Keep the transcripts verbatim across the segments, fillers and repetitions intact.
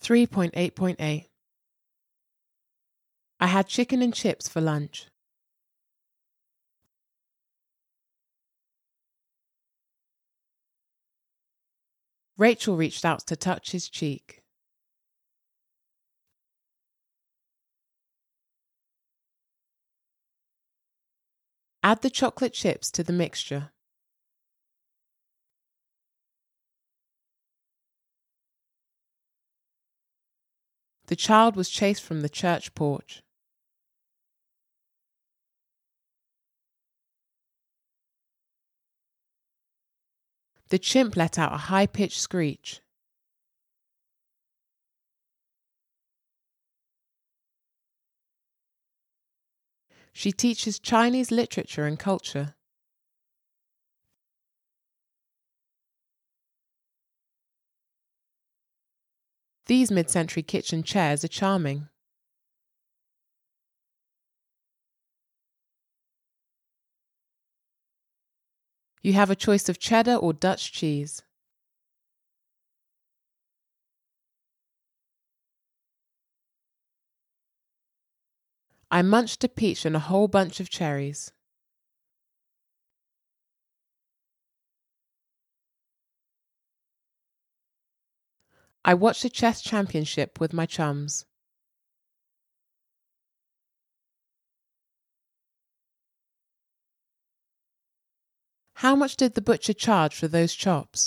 three point eight point eight. I had chicken and chips for lunch. Rachel reached out to touch his cheek. Add the chocolate chips to the mixture. The child was chased from the church porch. The chimp let out a high-pitched screech. She teaches Chinese literature and culture. These mid-century kitchen chairs are charming. You have a choice of cheddar or Dutch cheese. I munched a peach and a whole bunch of cherries. I watched a chess championship with my chums. How much did the butcher charge for those chops?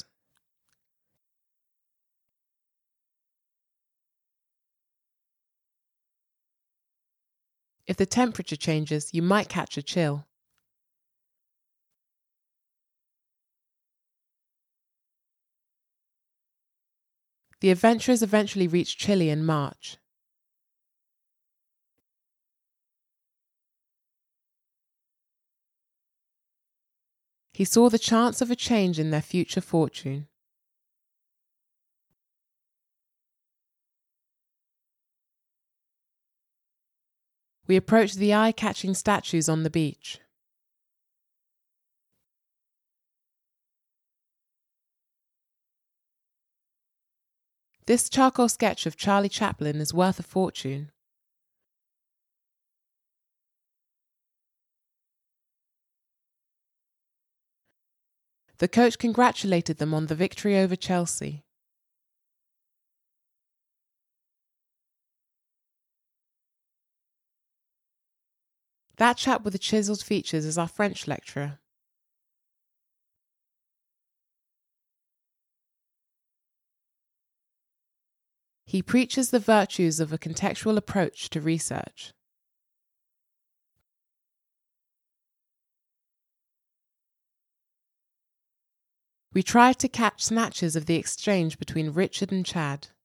If the temperature changes, you might catch a chill. The adventurers eventually reached Chile in March. He saw the chance of a change in their future fortune. We approached the eye-catching statues on the beach. This charcoal sketch of Charlie Chaplin is worth a fortune. The coach congratulated them on the victory over Chelsea. That chap with the chiselled features is our French lecturer. He preaches the virtues of a contextual approach to research. We tried to catch snatches of the exchange between Richard and Chad.